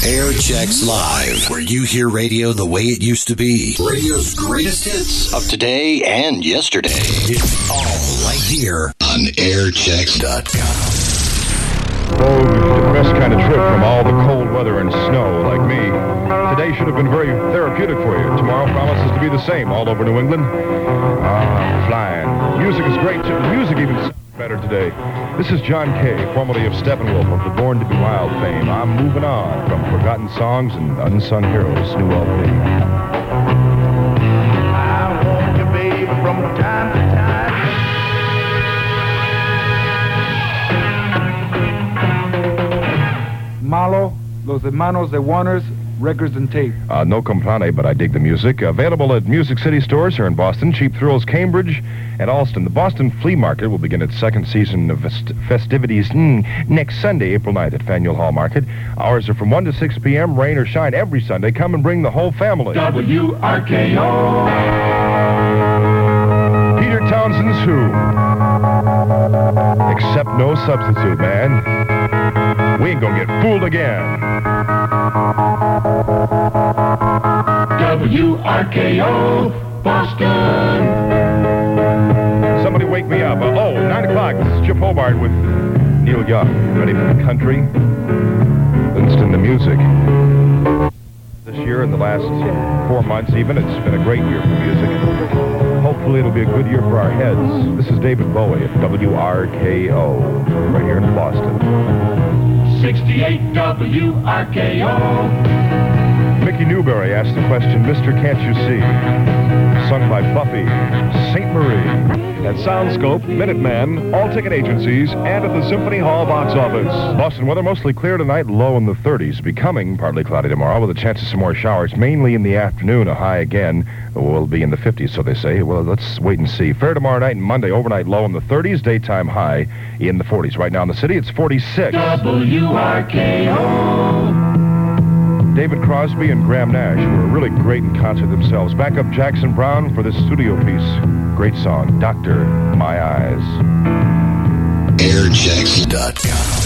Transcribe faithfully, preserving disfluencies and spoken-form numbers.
Air Checks Live, where you hear radio the way it used to be. Radio's greatest hits of today and yesterday. It's all right here on air checks dot com. Oh, depressed kind of trip from all the cold weather and snow like me. Today should have been very therapeutic for you. Tomorrow promises to be the same all over New England. Ah, flying. Music is great. The music even sounds better today. This is John Kay, formerly of Steppenwolf of the Born to Be Wild fame. I'm moving on from Forgotten Songs and Unsung Heroes, new L P. I want you, baby, from time to time. Malo, Los Hermanos de Warner's Records and Tape. Uh, no comprane, but I dig the music. Available at Music City stores here in Boston, Cheap Thrills, Cambridge, and Alston. The Boston Flea Market will begin its second season of fest- festivities mm, next Sunday, April ninth at Faneuil Hall Market. Hours are from one to six p.m., rain or shine every Sunday. Come and bring the whole family. W R K O. Peter Townsend's Who. Except no substitute, man. We ain't gonna get fooled again. W R K O, Boston. Somebody wake me up. Uh, oh, nine o'clock. This is Chip Hobart with Neil Young. Ready for the country? Winston, the music. This year, in the last four months even, it's been a great year for music. Hopefully it'll be a good year for our heads. This is David Bowie at W R K O, right here in Boston. sixty-eight W R K O. Mickey Newberry asked the question, Mister Can't You See? Sung by Buffy Saint Marie. At Soundscope, Minuteman, all ticket agencies, and at the Symphony Hall box office. Boston weather mostly clear tonight, low in the thirties. Becoming partly cloudy tomorrow with a chance of some more showers, mainly in the afternoon. A high again will be in the fifties, so they say. Well, let's wait and see. Fair tomorrow night and Monday, overnight low in the thirties, daytime high in the forties. Right now in the city, it's forty-six. W R K O. David Crosby and Graham Nash were really great in concert themselves. Back up Jackson Browne for this studio piece. Great song, Doctor My Eyes. air checks dot com.